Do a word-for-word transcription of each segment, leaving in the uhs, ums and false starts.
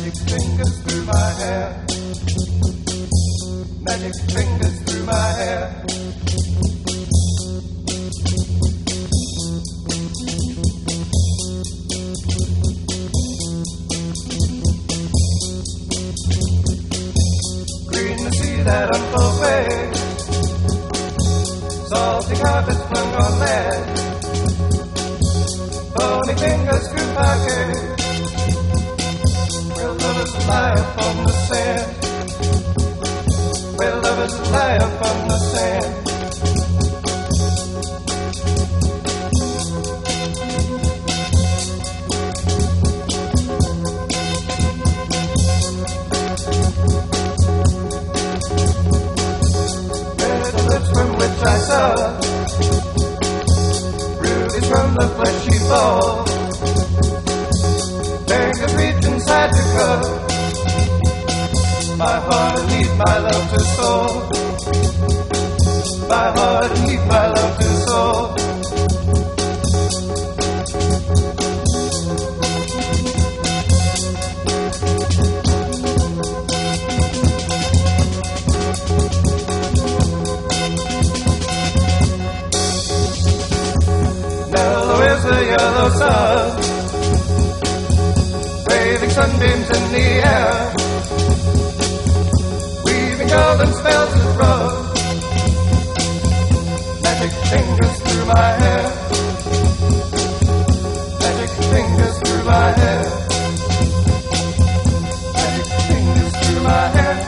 Magic fingers through my hair. Magic fingers through my hair. Green to see that unfold way. Salty carpets flung on lead. Bony fingers screw pocket. Well, lovers lie upon the sand. Well, lovers lie upon the sand. Red the lips from which I saw. Rubies from the fleshy ball. Fingers reach inside your cup. My heart needs my love to soul. My heart needs my love to soul. Mellow is the yellow sun, waving sunbeams in the air. Golden spells of rose. Magic fingers through my hair. Magic fingers through my hair. Magic fingers through my hair.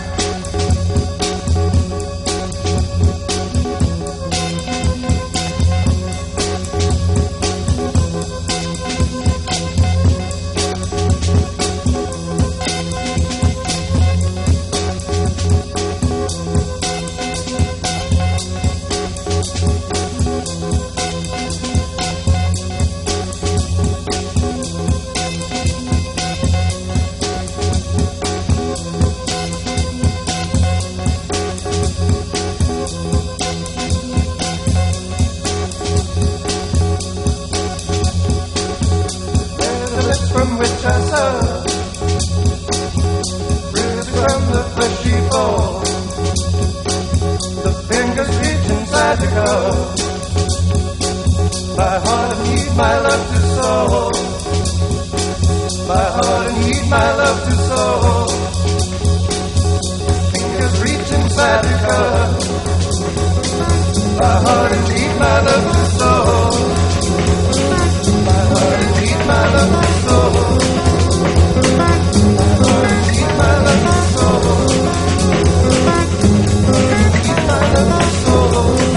From which I saw bruises from the fleshy ball. The fingers reach inside the cup. My heart needs my love to soul. My heart needs my love to soul. Fingers reach inside the cup. My heart needs my love to soul. My heart needs my love to soul. My heart needs my love to soul. Needs my love to soul.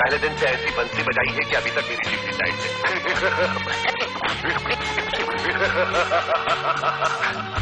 पहले दिन से ऐसी बंसी बजाई है कि अभी तक मेरी जीभ की टाइट है।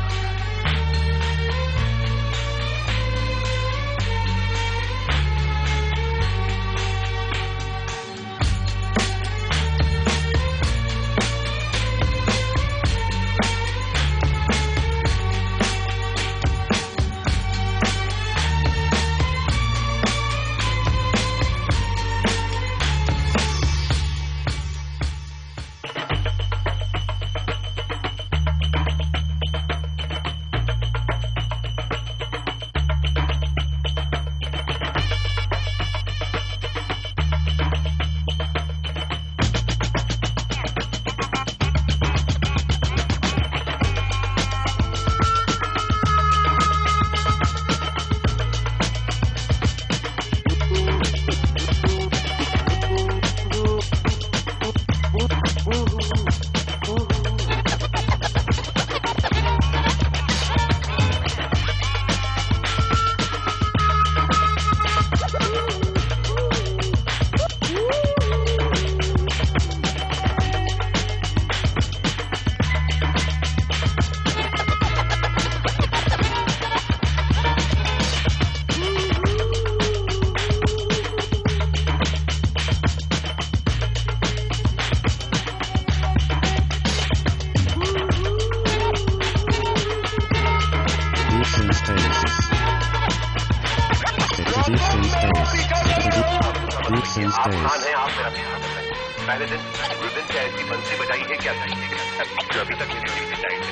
पहले दिन उस दिन से ऐसी बंसी बजाई है क्या जो अभी तक मेरी जीभ की टाइट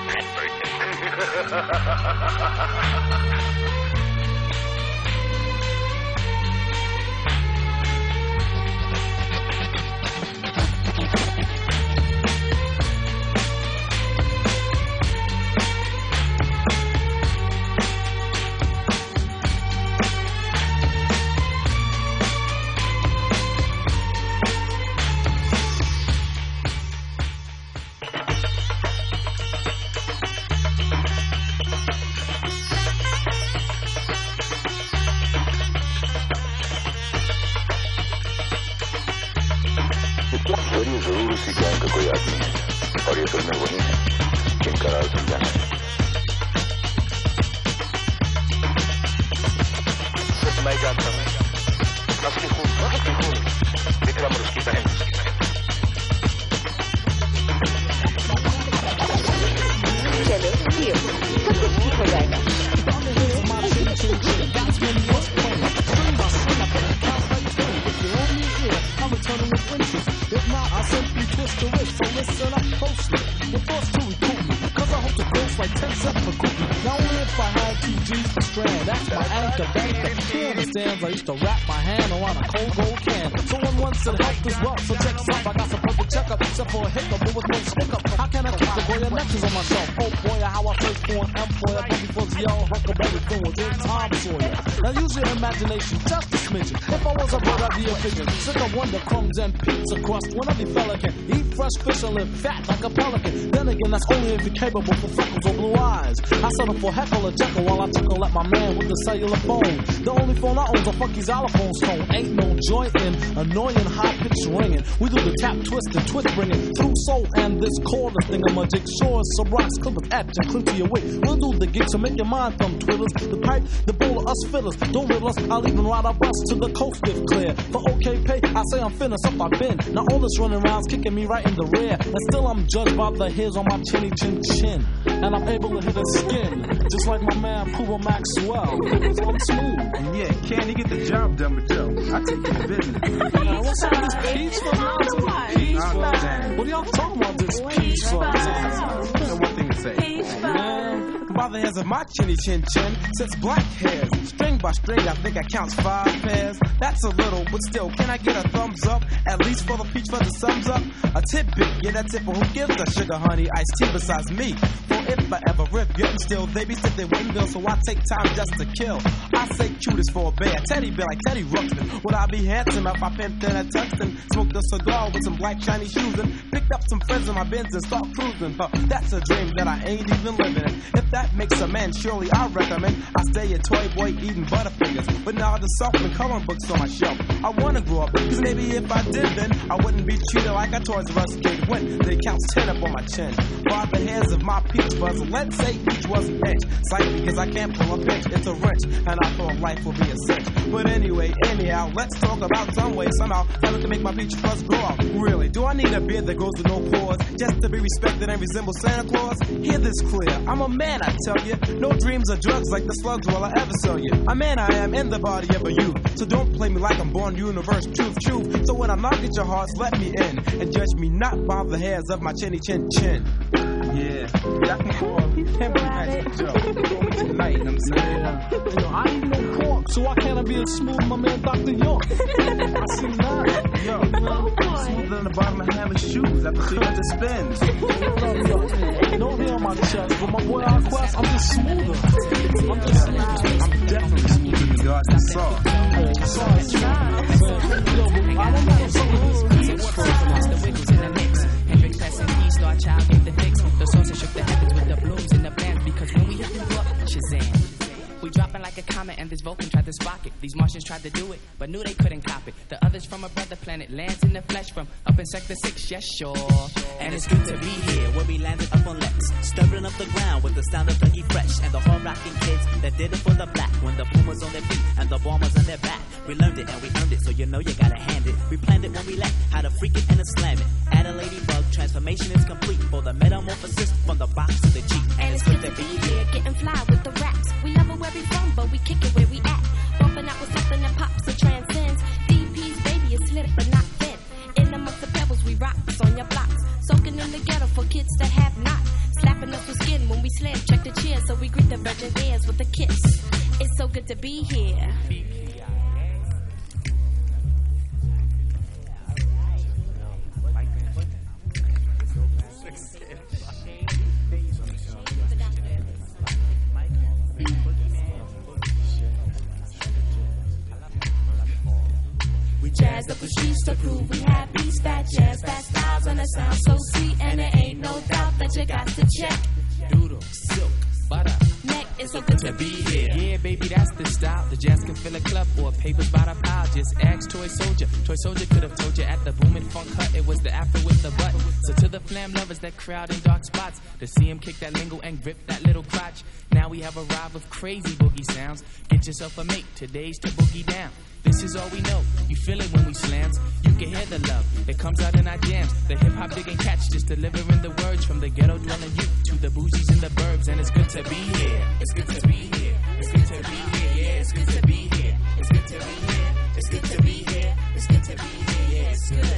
है। जरूर जरूर उसी गैंग का कोई आदमी है और ये फिल्में वही हैं जिनका राज समझाना है। मैं जानता हूँ असली खून असली खून विक्रम और उसकी बहन चलो पियो सब कुछ ठीक हो जाएगा। If not, I'll simply twist the wrist. So listen up closely. You're forced to recruit me, cause I hope to ghost like ten cents for cookie. Now only if I had two G's per strand. That's my anchor banker. He understands I used to wrap my hand around a cold gold can. So when one said help as well, so check up. I got some perfect checkup, except for a hiccup, but with no stick up. How can I keep the Goya necklace on myself? Oh boy, how I first for an employer. Baby was young, Huckleberry Finn was in Tom Sawyer. Now use your imagination, just a smidgen. If I was a bird, I'd be a pigeon. Sick of wonder crumbs and pizza crust. When every fella can eat fresh fish and live fat like a pelican. Then again, that's only if you're capable for freckles or blue eyes. I settle for heckle or jekyll while I tickle at my man with the cellular phone. The only phone I own's a funky xylophone tone. Ain't no joint in annoying high pitch ringing. We do the tap twist and twist bringing through soul and this cordless thing I'm a jig. Sure as some rocks clip with etch and cling to your wig. We'll do the gig to make your mind thumb twiddles. The pipe, the bowl of us fiddlers. Don't riddle us, I'll even ride our bus to the coast if clear. For okay pay, I say I'm finna up I've been. Now all this running around's kicking me right in the rear. And still I'm judged by the hairs on my chinny chin chin. And I'm able to hit his skin. Just like my man Puma Maxwell. So I'm smooth. And yeah, can he get the job done with Joe? I take care of business. Yeah, what's all this peach for? Peach for? What are y'all talking about this peach for? I got one thing to say. Man. By the hairs of my chinny chin chin sits black hairs. String by string, I think I counts five pairs. That's a little, but still, can I get a thumbs up? At least for the peach for the sums up? A tidbit, yeah, that's it, but who gives a sugar honey iced tea besides me? For if I ever rip, yet and still they be sitting windmill, so I take time just to kill. I say cutest for a bear, teddy bear like Teddy Ruxpin. Would I be handsome if I pimped in a Tungsten, smoked a cigar with some black shiny shoes and picked up some friends in my Benz and start cruising? Huh, that's a dream that I ain't even living in. If that makes a man, surely I recommend I stay a toy boy eating Butterfingers, but now the soft and coloring books on my shelf. I wanna grow up, cause maybe if I did then I wouldn't be treated like a Toys R Us kid when they counts ten up on my chin. By the hairs of my peach puzzle, let's say each was an inch. Sight because I can't pull a pinch, it's a wrench, and I thought life would be a cinch. But anyway, anyhow, let's talk about some way, somehow, how to make my peach fuzz grow out. Really, do I need a beard that goes with no pores just to be respected and resemble Santa Claus? Hear this clear, I'm a man, I tell you. No dreams or drugs like the slugs will I ever sell you. A man I am in the body of a youth, so don't play me like I'm born universe, truth, truth. So when I knock at your hearts, let me in, and judge me not by the hairs of my chinny chin chin. Yeah, y'all can call him Magic Joe. Tonight, I'm saying. Yo, I ain't no cork, so why can't I be as smooth as my man Doctor York? I see that. Yo, smoother than the bottom of Hammer's shoes after she got the spins. Ain't no hair on my chest, but my boy Alquest, I'm just smoother. I'm just I'm definitely smoother than God you saw. Oh, sorry, it's true. Yo, but I don't know some of these beats. The wiggles in the mix. Hendrix passing keys, Star Child gave the fix. The saucer shook the heavens with the blooms in the bands, because when we hit the up, Shazam. We dropping like a comet, and this Vulcan tried to spark it. These Martians tried to do it, but knew they couldn't cop it. The others from a brother planet lands in the flesh from up in Sector six, yes, sure. And it's good to be here, where we landed up on Lex, stirring up the ground with the sound of Dougie Fresh and the hard-rocking kids that did it for the black. When the Pumas on their feet and the bombers on their back, we learned it and we earned it, so you know you gotta hand it. We planned it when we left, how to freak it and to slam it. Add a ladybug, transformation is complete for the metamorphosis from the box to the Jeep. And, and it's good, good to be here, getting fly with the raps. We love it where we from, but we kick it where we at. Bumping out with something that pops or transcends. D P's baby is slick but not thin. In amongst the pebbles we rocks on your blocks. Soaking in the ghetto for kids that have not. Slapping us with skin when we slam. Check the cheers so we greet the virgin ears with a kiss. It's so good to be here. Jazzed up the streets to prove we have beats, fat jazz, fat styles, and it sounds so sweet, and there ain't no doubt that you got to check. Doodle, silk, butter, neck, it's so good to be here. Yeah, baby, that's the style. The jazz can fill a club or papers by the pile. Just ask Toy Soldier. Toy Soldier could have told you at the Boomin' Funk Hut it was the after with the butt. So to the flam lovers that crowd in dark spots, to see him kick that lingo and grip that little crotch. Now we have arrived with crazy boogie sounds. Get yourself a mate, today's to boogie down. This is all we know. You feel it when we slams. You can hear the love that comes out in our jams. The hip hop digging cats just delivering the words from the ghetto dwelling youth to the bougies in the burbs. And it's good to be here. It's good to be here. It's good to be here. Yeah, it's good to be here. It's good to be here. It's good to be here. It's good to be here. Yeah, it's good.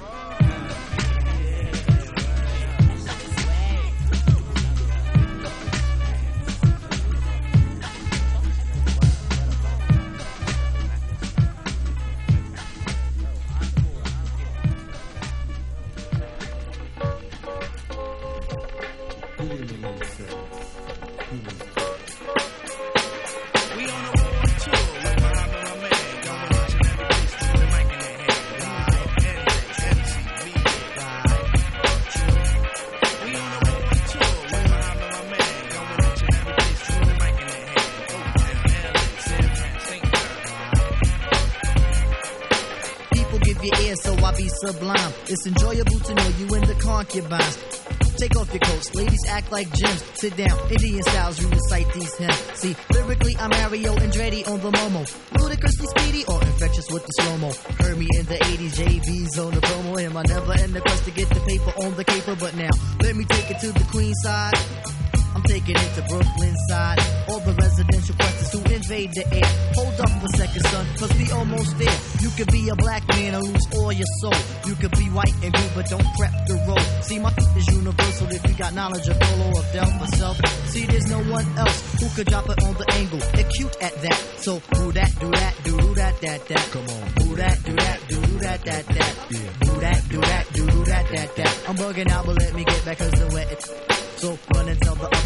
Sublime. It's enjoyable to know you in the concubines. Take off your coats, ladies act like gems. Sit down, Indian styles, you recite these hymns. See, lyrically I'm Mario Andretti on the Momo. Ludicrously speedy or infectious with the slow-mo. Heard me in the eighties, J B's on the promo. Him, I never end the quest to get the paper on the caper. But now, let me take it to the Queen side. I'm taking it to Brooklyn side. All the residential questions who invade the air. Hold up a second, son, cause we almost there. You could be a black man and lose all your soul. You could be white and blue, but don't prep the road. See, my is universal if you got knowledge of Dolo or Del myself. See, there's no one else who could drop it on the angle. They're cute at that. So, do that, do that, do do that, that, that. Come on. Do that, do that, do do that, that, that. Yeah. Do that, do that, do do that, that, that. I'm bugging out, but let me get back cause the wet. So, run and tell the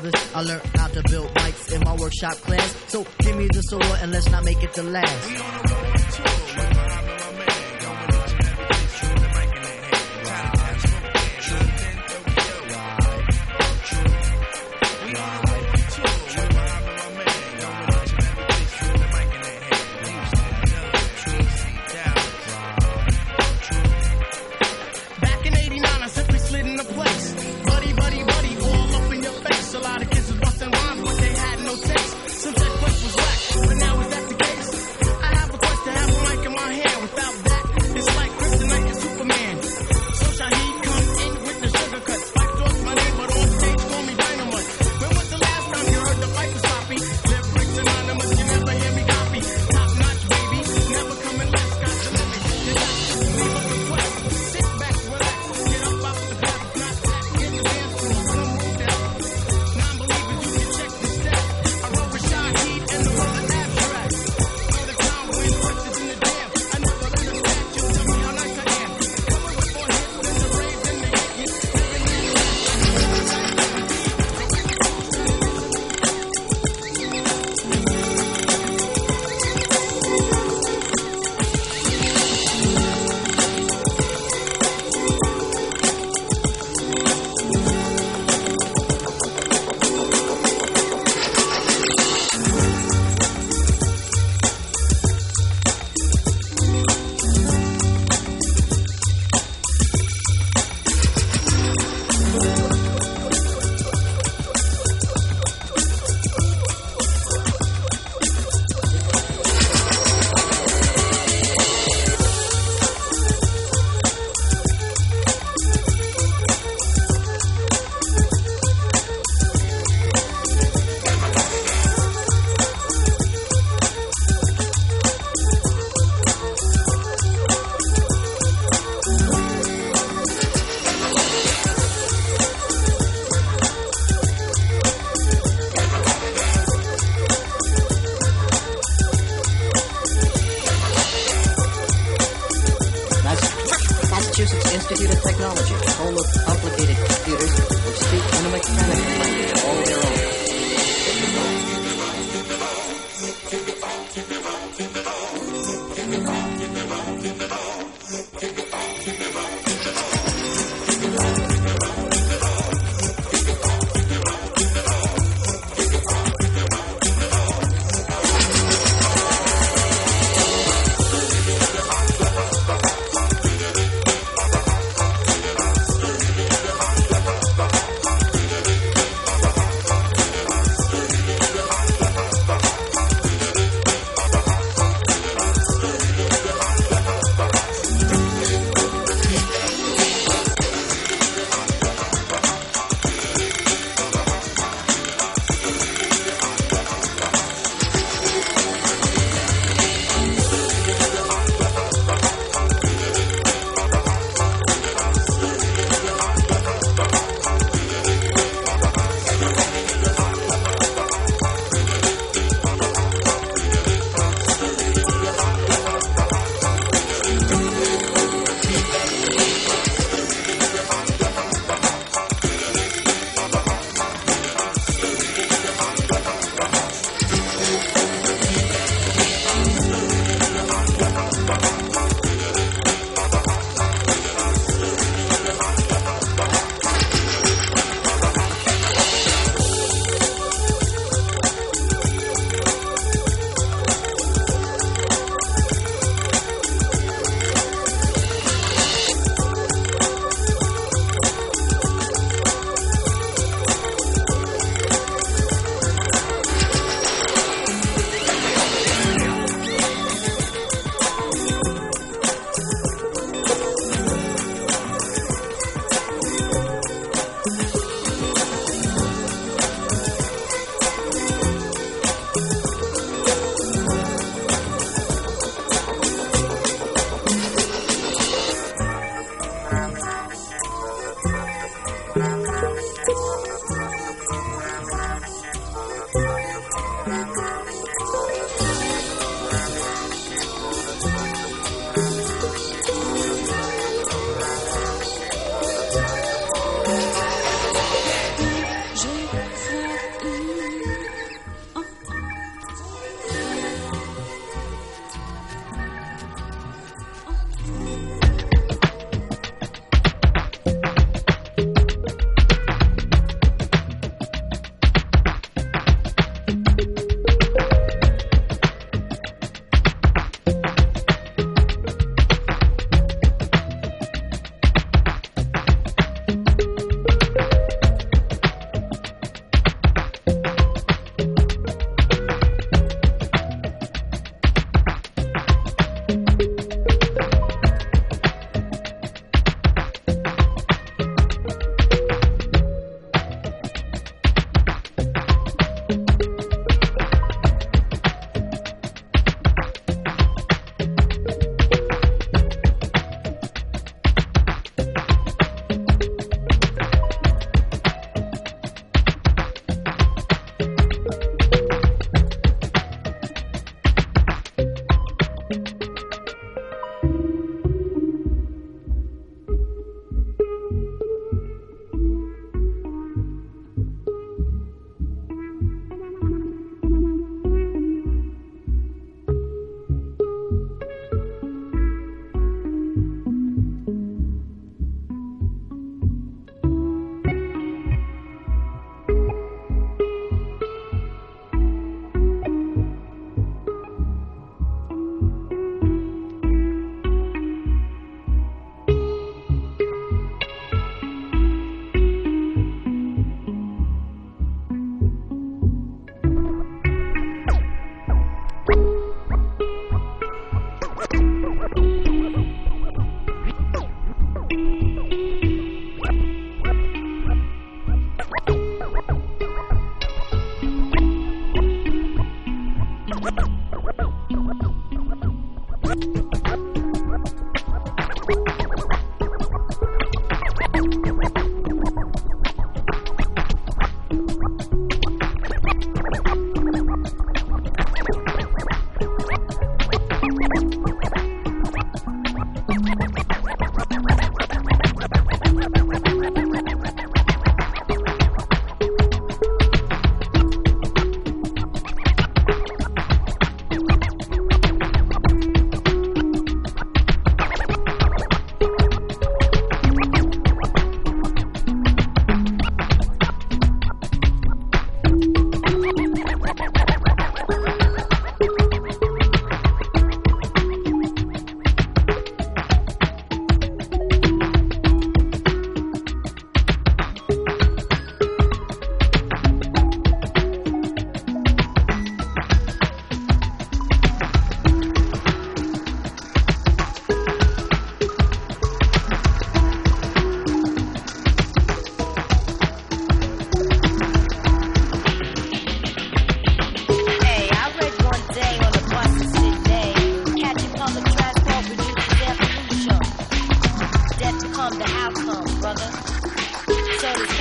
brothers. I learned how to build mics in my workshop class. So give me the sword and let's not make it the last. We on the road to tour with my man, going each and every place with the mic in their hand. Time to catch Spokane, London, Tokyo. We on the road to tour with my man, going each and every place with the mic in their hand. Back in eighty-nine, I simply slid into place. Buddy, buddy, buddy, all up in your face. A lot of kids was busting rhymes, but they had no taste. Some said Quest was whack, but now is that the case? I have a quest to have a mic in my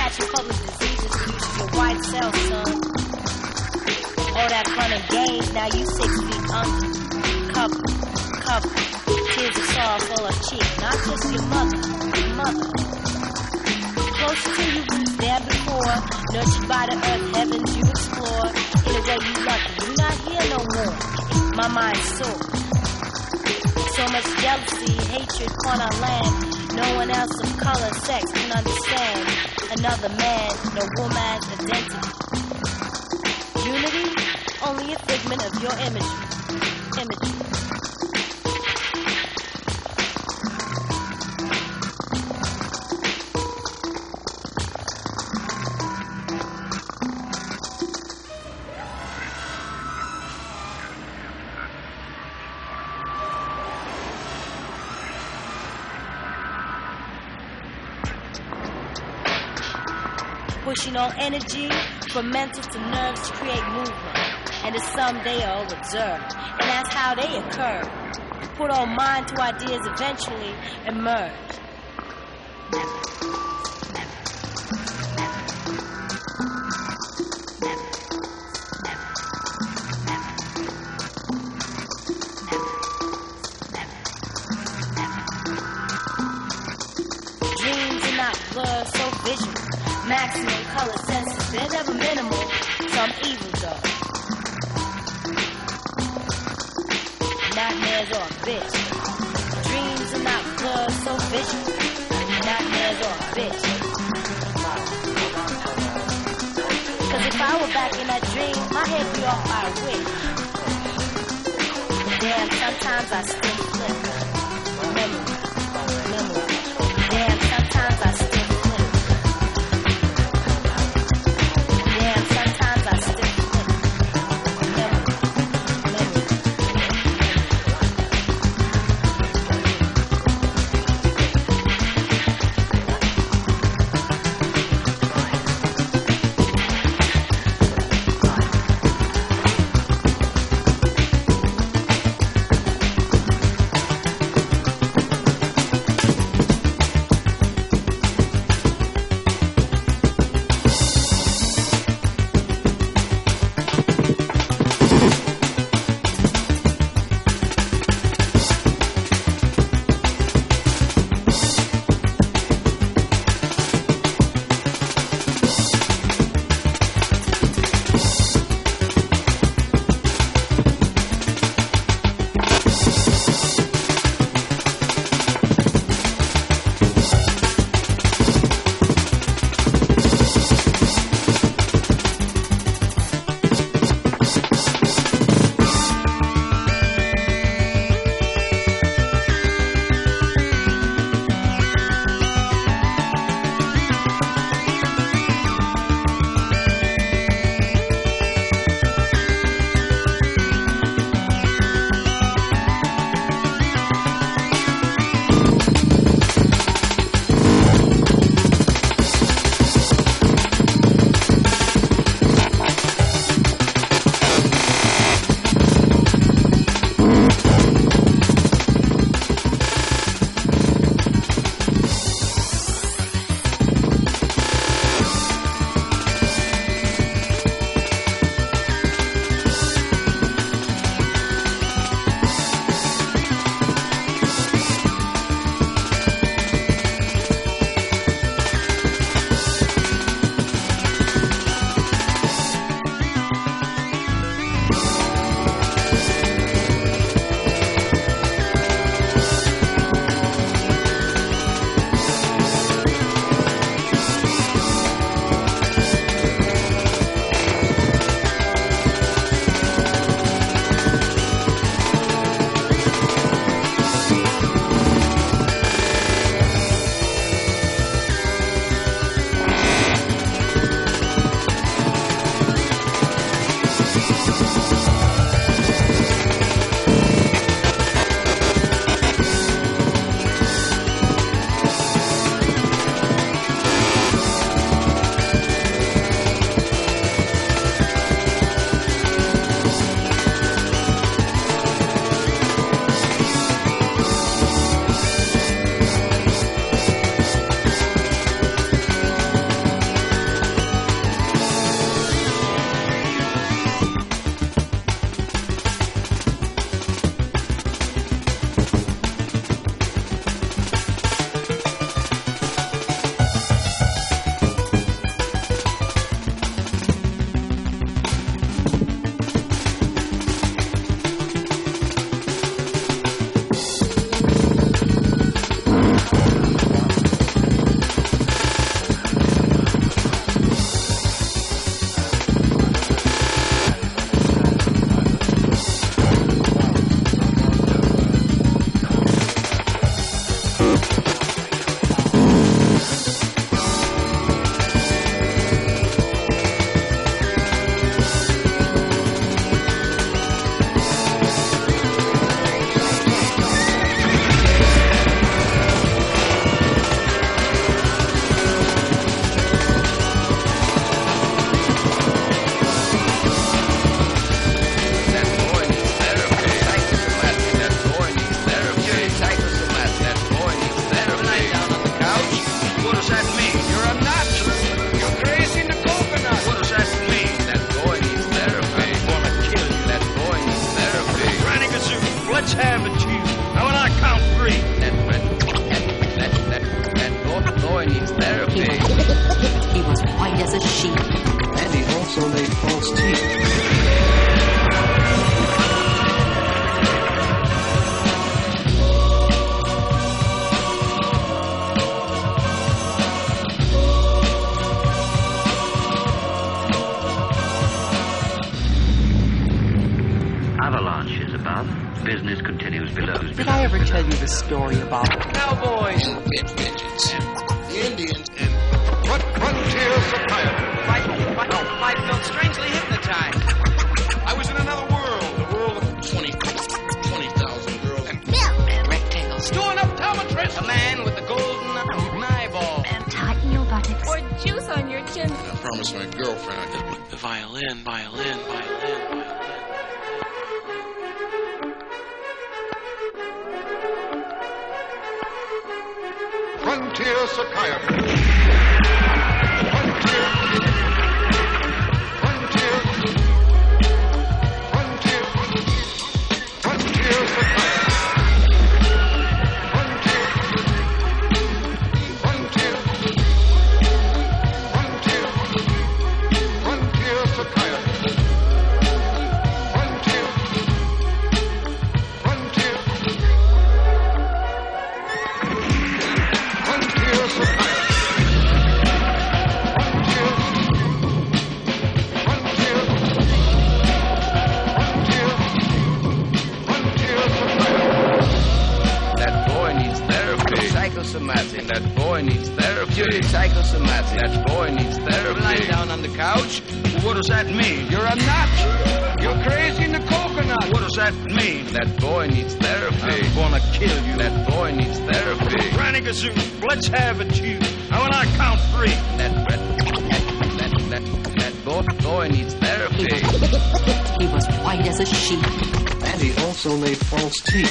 catching public diseases due to your white cells, son. All that fun and games, now you six feet under. Cover, cover. Tears of sorrow full of cheek. Not just your mother, your mother. Closer to you roots there before. Nurtured by the earth, heavens you explore. In a way you lucky, you not here no more. My mind's sore. So much jealousy, hatred upon our land. No one else of color, sex can understand. Another man, no woman's identity. Unity, only a figment of your imagery. Imagery. Pushing all energy from mental to nerves to create movement. And it's some they all observe. And that's how they occur. Put all mind to ideas eventually emerge. Dreams are not blurred, so visual. Maximum color senses, they're never minimal. Some evil though. Nightmares are a bitch. Dreams are not blurred, so visual. Nightmares are a bitch. Cause if I were back in that dream, my head be off by a wish. Damn, sometimes I still flip. Memory, memory. Damn, sometimes I still white as a sheet. And he also made false teeth. Avalanches above, business continues below. Did I ever tell you the story about cowboys and midgets and the Indians and what frontier society? Life, life, life felt strangely hypnotized. I was in another world, the world of twenty, twenty thousand girls and milk and rectangles. Doing optometrist, a man with the golden eyeball and tighten your buttocks or juice on your chin. I promised my girlfriend the, the violin, violin, violin, violin. Frontier psychiatry. Frontier. Frontier. Frontier. Frontier psychiatry. Frontier. Frontier. Frontier. Frontier psychiatry. Frontier. Frontier. Psychosomatic. That boy needs therapy. You're psychosomatic. That boy needs therapy. Lying down on the couch. What does that mean? You're a nut. You're crazy in the coconut. What does that mean? That boy needs therapy. I'm gonna kill you. That boy needs therapy. Granny Gazoo, let's have it, you. Now when I count three. That that that that, that boy, boy needs therapy. He was white as a sheet. And he also made false teeth.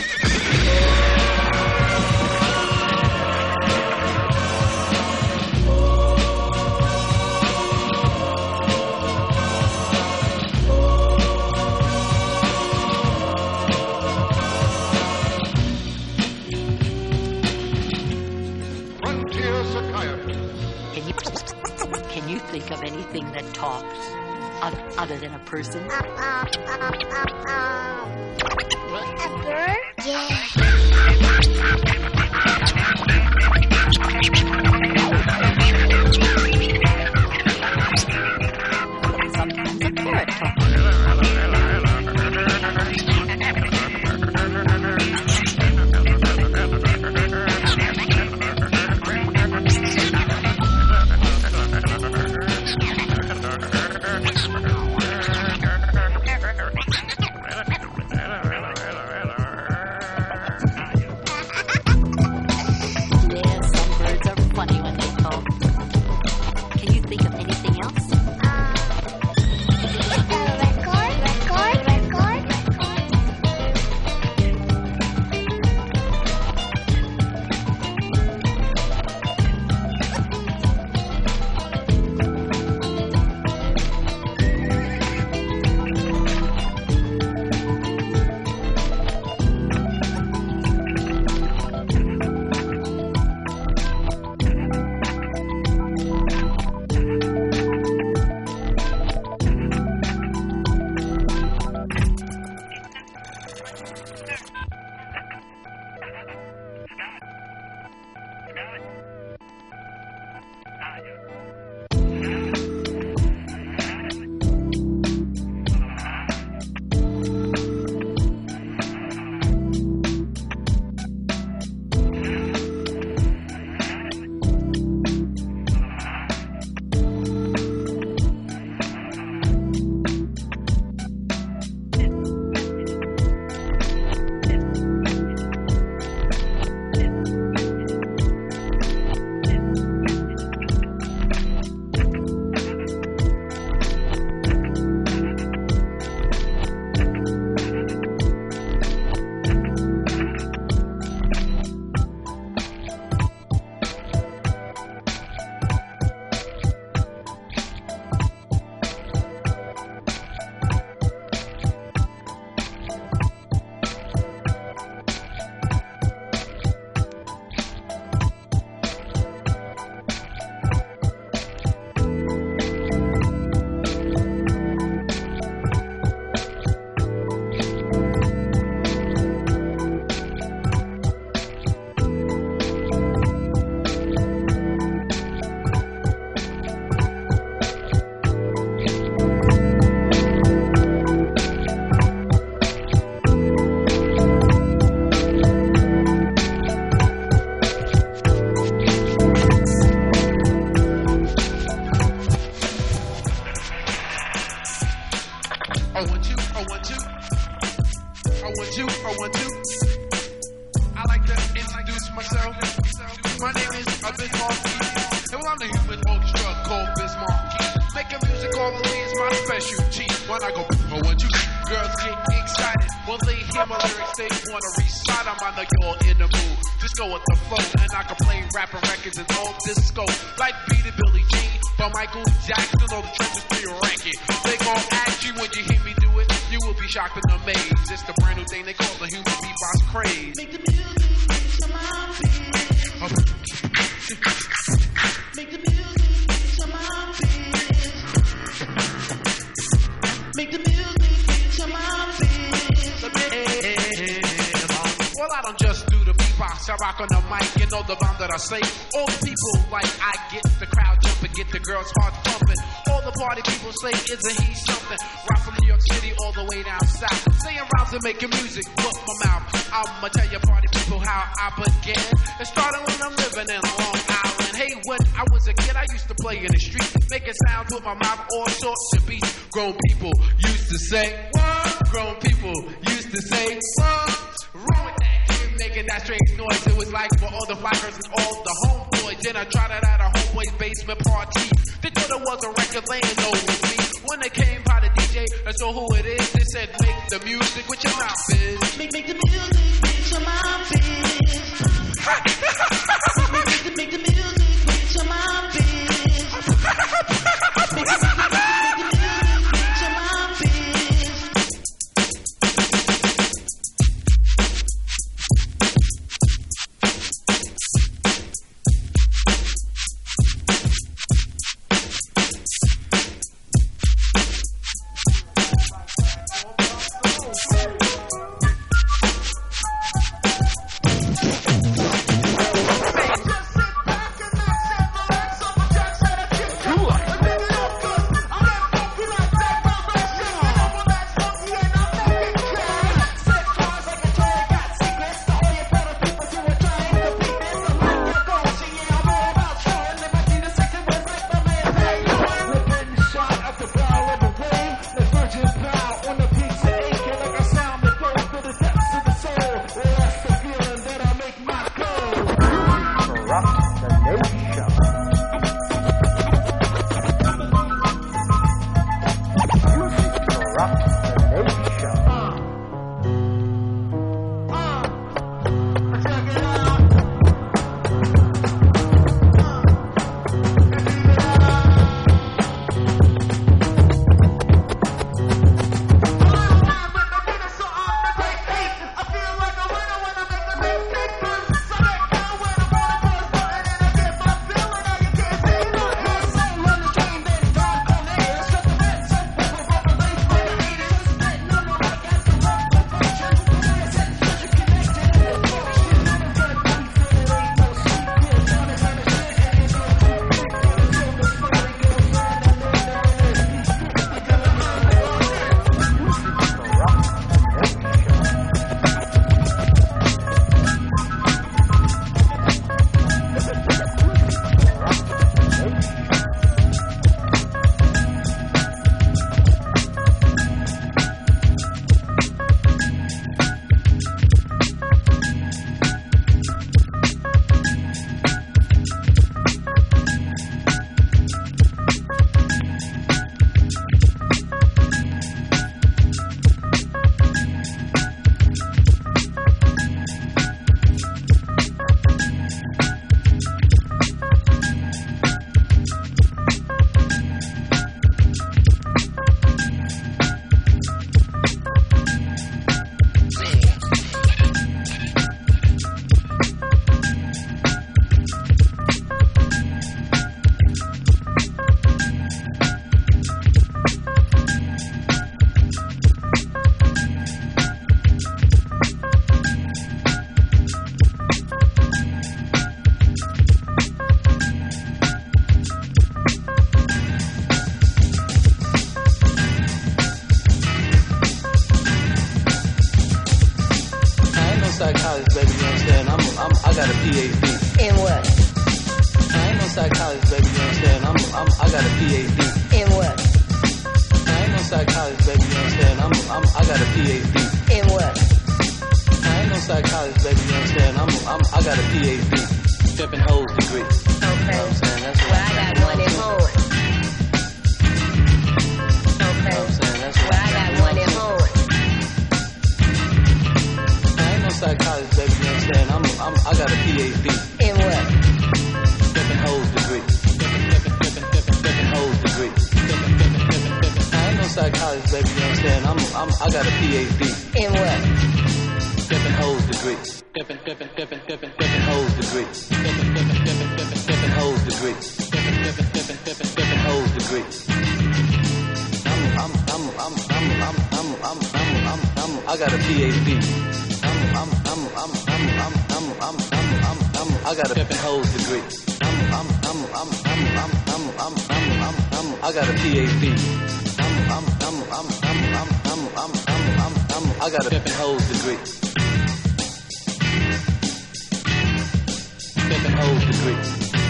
Can you, can you think of anything that talks other, other than a person? A bird? Yeah. Sometimes a parrot talks. Oh, one, two, oh, one, two. Oh, one, two, oh, one, two. I like to introduce myself. My name is Bismarck Keith, and well, I'm the human orchestra called Bismarck Keith. Making music all the way is my specialty. When I go, oh, one, two, girls get excited. When they hear my lyrics, they wanna recite them. I know you're in the mood. Just go with the flow, and I can play rapping records and all disco. Like Beat It, Billie Jean, but Michael Jackson, all the trenches to your record. They gon' ask you when you hear me do it, you will be shocked and amazed. It's the brand new thing they call the human beatbox craze. Make the music, make your mind feel. Oh. Make the music, make your mind feel. Make the music, make your mind feel. Well, I don't just do the beatbox, I rock on the mic, you know the bomb that I say. All the people like I get the crowd jumping, get the girls heart pumping. All the party people say, isn't he something? Rock from New York City all the way down south. Saying rhymes and making music, look my mouth. I'ma tell you party people how I began. It started when I'm living in Long Island. Hey, when I was a kid, I used to play in the street, making sounds with my mouth, all sorts of beats. Grown people used to say, what? Grown people used to say, what? Wrong with that kid making that strange noise. It was like for all the fly girls and all the homeboys. Then I tried it at a homeboy's basement party. They thought it was a record laying over me. When they came by the D J and saw who it is, they said, make the music with your mouth is. Make, make the music with your mouth is. make, the, make the music with your mouth is. Make, make, make, make the music with your mouth is. psychologist, baby, you understand? I'm, I'm, I got a P H D. In what? I ain't no psychologist, baby, you understand? I'm, I'm, I got a P H D. In what? I ain't no psychologist, baby, you understand? I'm, I'm, I got a P H D. In what? I ain't no psychologist, baby, you know what I'm saying? I'm, I'm, I got a P H D. Stepping hoes degree. Okay. You know what I'm saying? That's Well, I got one in Horn. Okay. You know what I'm saying? That's Well, I got one in Horn. I ain't no psychologist, baby, you know what I'm saying? I'm, I'm, I got a P H D. In what? Stepping hoes degree. Stepping, stepping, stepping, stepping, stepping hoes degree. Stepping, stepping, stepping, stepping. I ain't no psychologist, baby, you know what I'm saying? I'm, I'm, I got a P H D. In what? Stepping hoes degree. Stepping, stepping, stepping, stepping, stepping hoes degree. Stepping, stepping, stepping, stepping, stepping hoes degree. Stepping, stepping, stepping, stepping, stepping hoes degree. I'm, I'm, I'm, I'm, I'm, I'm, I'm, I'm, I'm, I'm, I'm, I got a P H D. I'm, I'm, I'm, I'm, I'm, I'm, I'm, I'm, I'm, I'm, I'm, I got a stepping hoes degree. I'm, I'm, I'm, I'm, I'm, I'm, I'm, I'm, I'm, I'm, I'm, I got a P H D. I'm, I'm, I'm, I'm, I'm, I'm, I'm, I'm, I'm, I'm, I'm, I got a stepping hoes degree. Stepping hoes degree.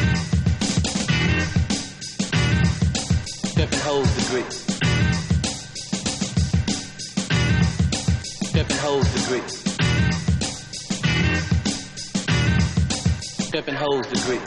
Stepping hoes degree. Stepping hoes degree. Stepping hoes degree.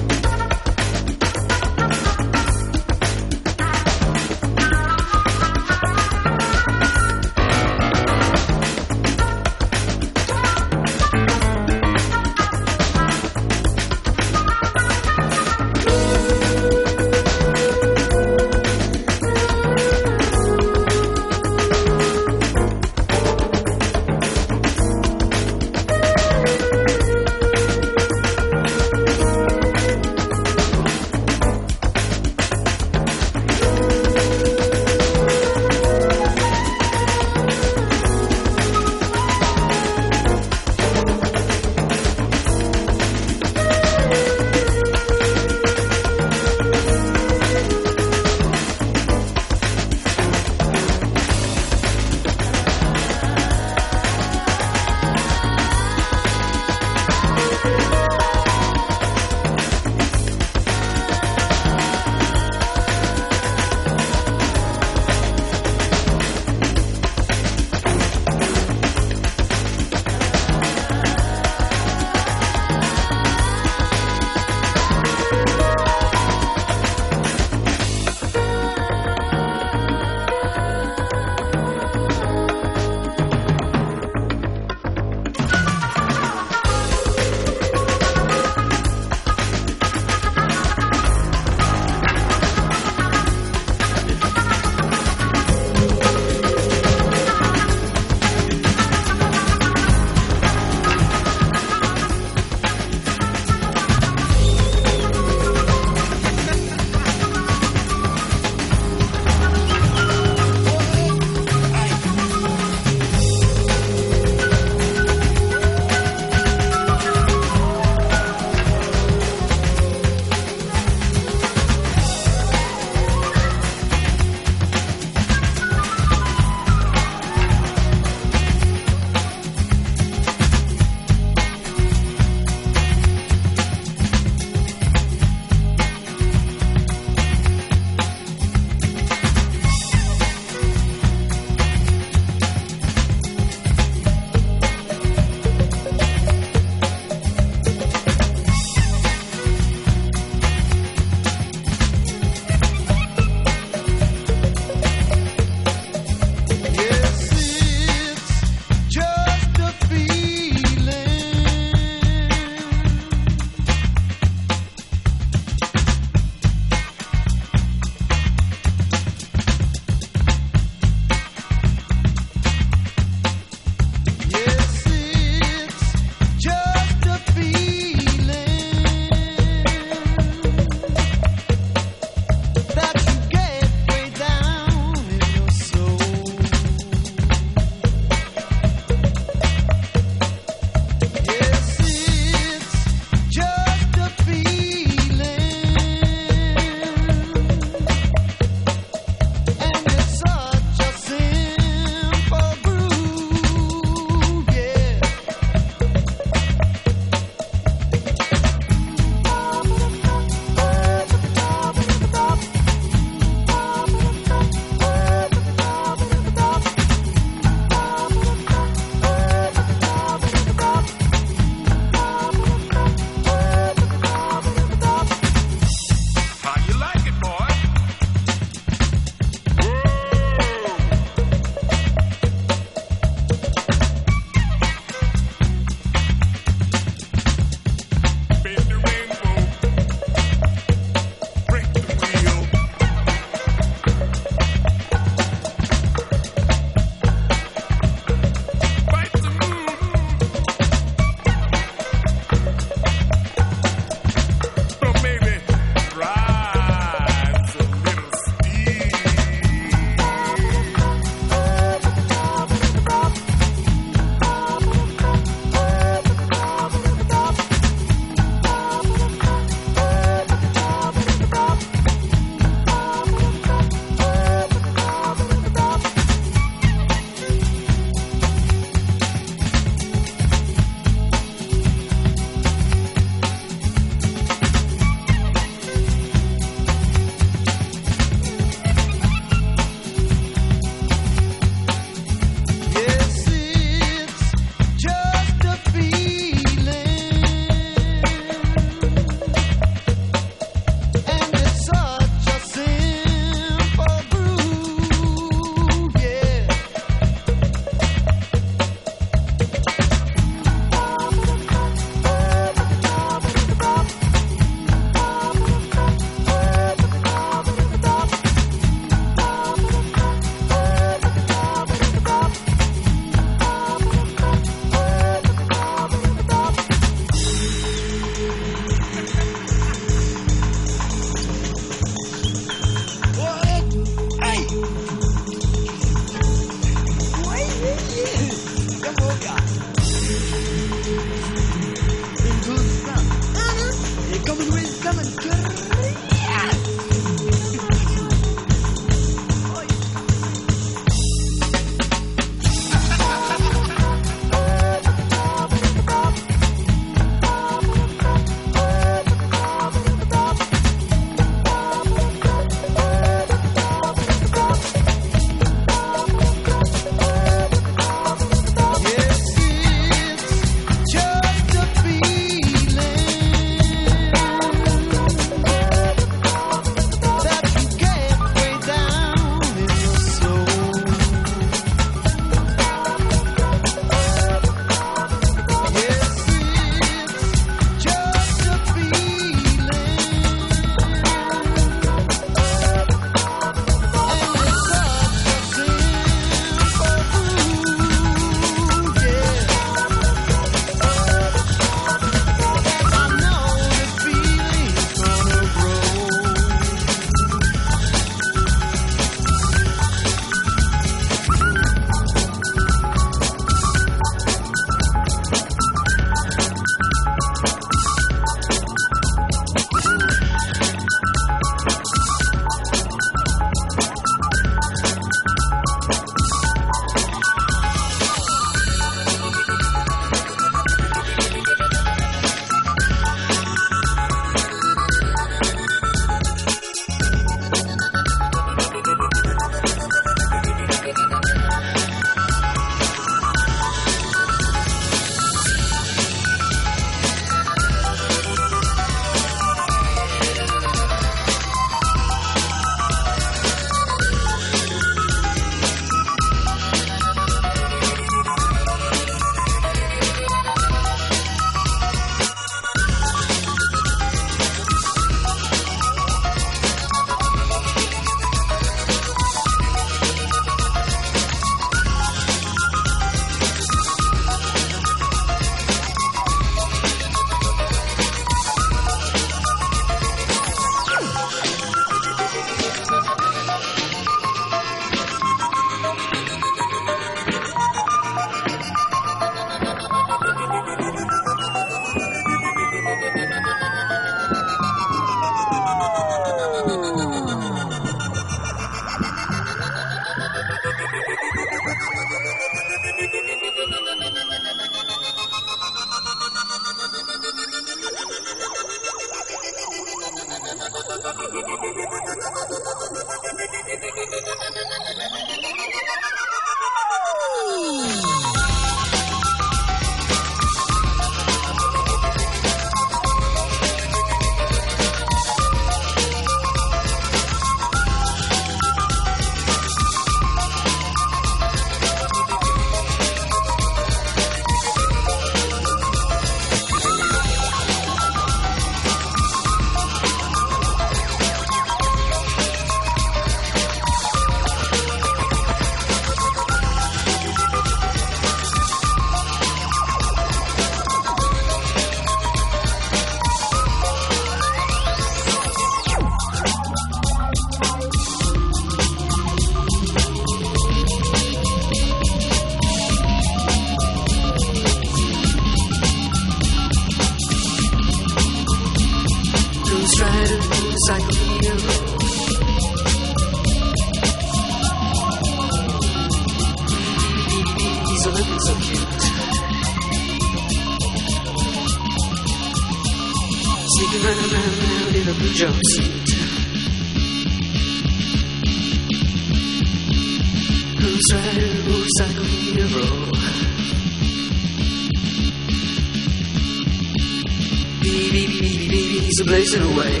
Blazing away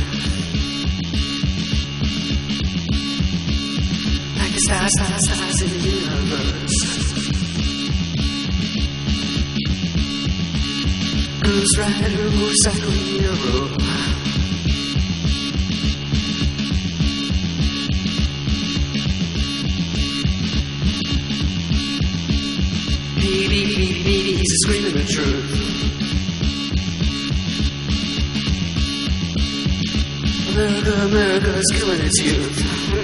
like a star, star, stars in the universe. Ghost rider, motorcycle hero. Beep, beep, beep, beep, he's screaming the truth. America, America's killing its youth.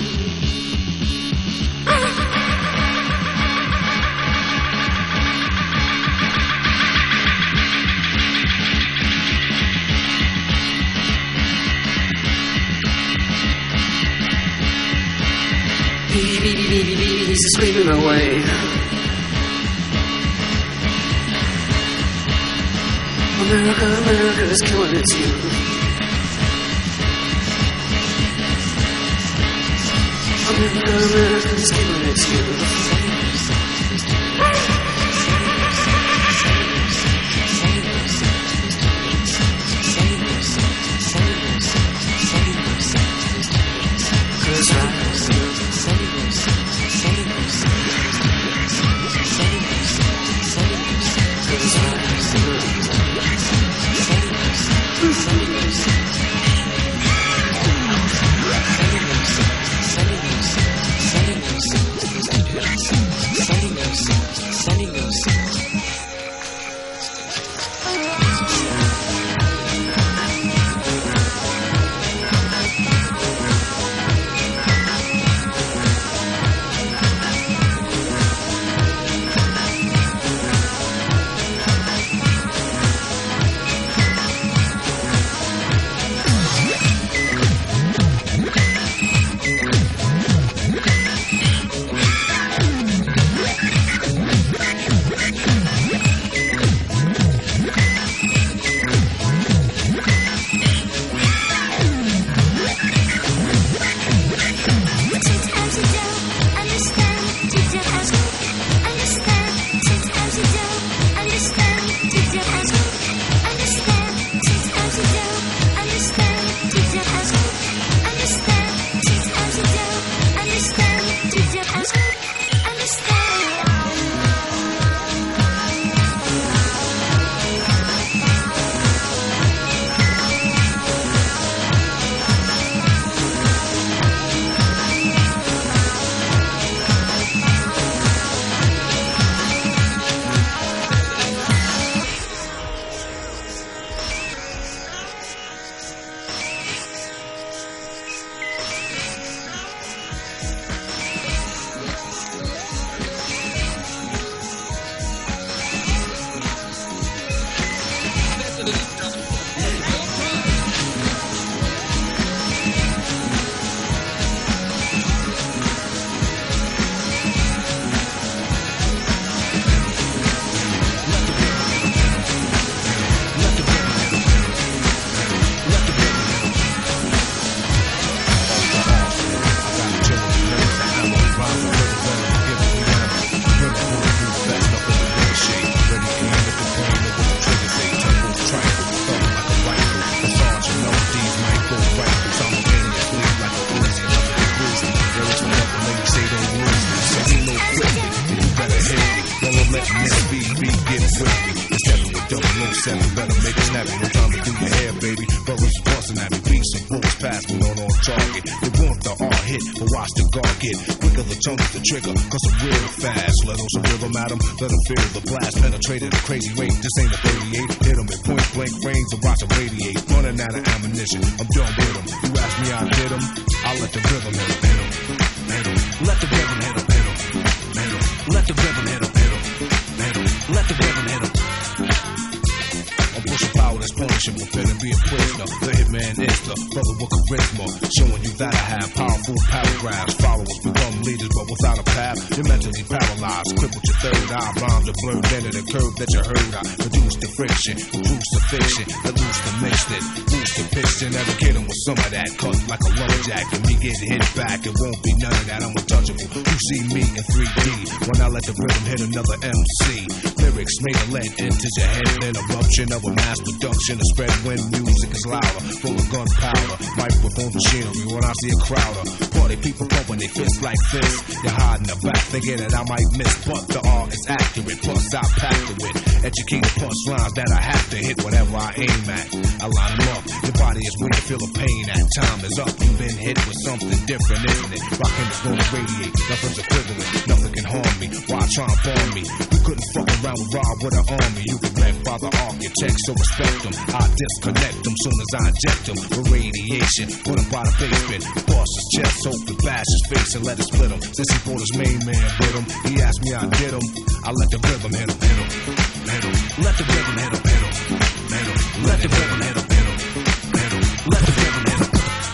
Beep, beep, beep, beep, beep, he's screaming away. America, America's killing its youth. America, America's killing its youth. Cause right seven, better make it snappy. No time to do your hair, baby. Brothers busting at me, beats and bullets pass me on on target. They want the all hit, but watch the guard get quicker. The tongue is the trigger, cause I'm real fast. Let on some rhythm at 'em, let 'em feel the blast. Penetrated a crazy rate, this ain't a thirty-eight. Hit 'em at point blank range and watch 'em radiate. Running out of ammunition, I'm done with 'em. You ask me, I did 'em. I'll let the rhythm hit 'em, hit 'em, hit 'em. Let the rhythm hit 'em, hit 'em, hit 'em. Let the rhythm hit 'em, hit 'em, hit 'em. Let the rhythm hit 'em. I'm pushing power that's punishing, prepare to be a prisoner. The hitman is the brother with charisma, showing you that I have powerful paragraphs. Followers become leaders, but without a path, you're mentally paralyzed. Crippled your third eye, rhymes are blurred into the curve that you heard. I reduce the friction, crucifixion, that loose the mixed it, boost the piston. Never kidding with some of that, cut like a lumberjack, and me get hit back. It won't be none of that, I'm untouchable. You see me in three D when I let the rhythm hit another M C. Lyrics made a lead into your head, then eruption of a mass production. The spread when music is louder, full of gunpowder, microphone machinery. When I see a crowd of party people pumping their fists like this, you're hiding the back, thinking that I might miss, but the art is accurate. Plus I packed it with educated punchlines that I have to hit whatever I aim at. I line them up. Your body is weird, feel the pain. That time is up. You've been hit with something different, isn't it? Rockin' is gonna radiate. Nothing's equivalent. Nothing can harm me. Why try and farm me? You couldn't fuck around with Rob with an army. You get wrecked by the architect, so respect them. I disconnect them soon as I inject them with radiation. Put him by the basement. Bust his chest, open, bash his face, and let it split him. Since he brought his main man with him, he asked me, I did him. I let the rhythm hit him, hit him, hit him. Let the rhythm hit him, hit him, hit him. Let the rhythm hit him, hit him, hit him. Let the rhythm hit him.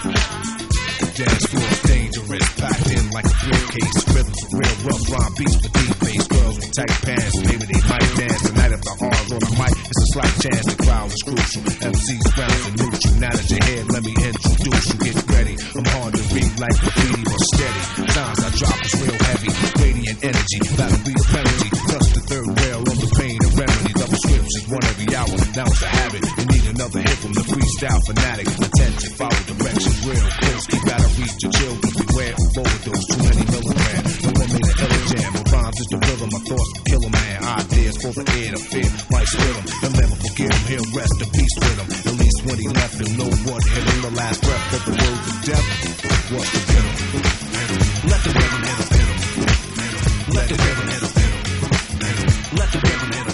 The dance floor's dangerous, packed in like a briefcase. Rhythms of real rough rhyme beats for deep bass. Girls with tight pants, maybe they might dance. Tonight if the R's on the mic, it's a slight chance the crowd is crucial. M Cs bounce and neutral. Now that you're here, let me introduce you. Get ready. I'm hard to read like graffiti, but steady. Sounds I drop is real heavy. Radiant energy, that'll be the penalty. Plus the third rail on the pain and remedy. Double scriptures, one every hour. Now it's a habit. You need another hit from the freestyle fanatic. Attention, follow directions real close. Keep out of reach your children. Beware of overdose. Too many milligrams. No one made a hella jam. But rhymes is the rhythm. My thoughts will kill a man. Ideas for the ear to fear. Might split him. They'll never forget him. He'll rest in peace with him. At least when he left him, know what hit him. The last breath of the words of death was to get him. Let the rhythm hit him. Let the rhythm hit him. Let the rhythm hit him.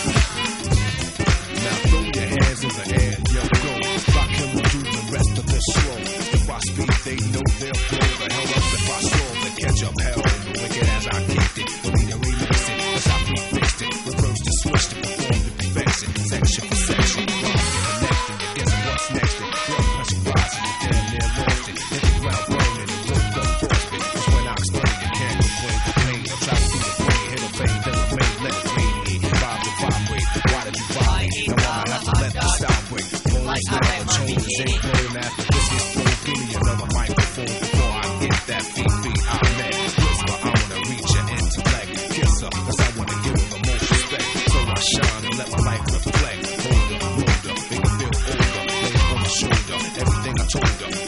Now throw your hands in the air. Yo, go. Rock him and do the rest of this slow. If I speak, they know they'll blow the hell up. If I slow, they catch up hell. Wicked as I kicked it. The leader remix it. That's how we fixed it. Reverse to switch to perform to perfection. Section for section. Rhymes get connected. You're guessing what's next. Blood pressure rising. You're damn near lost it. Hit the ground burning. And work up frostbit. That's when I explain. You can't complain. Complain. I'm trying to do the brain. Hit a vein. Then remain. Let it radiate. Vibe to vibrate. Why did you vibrate? Now I'ma have to let the sound break. Bones never change. Ain't blown after this gets through. Give me another microphone before I get that feet feet I met. Whisper, I wanna reach your intellect. Kiss her, cause I wanna give her the most respect. So I shine and let my light reflect. Hold her, hold her, make her feel older. Lay on my shoulder, everything I told her.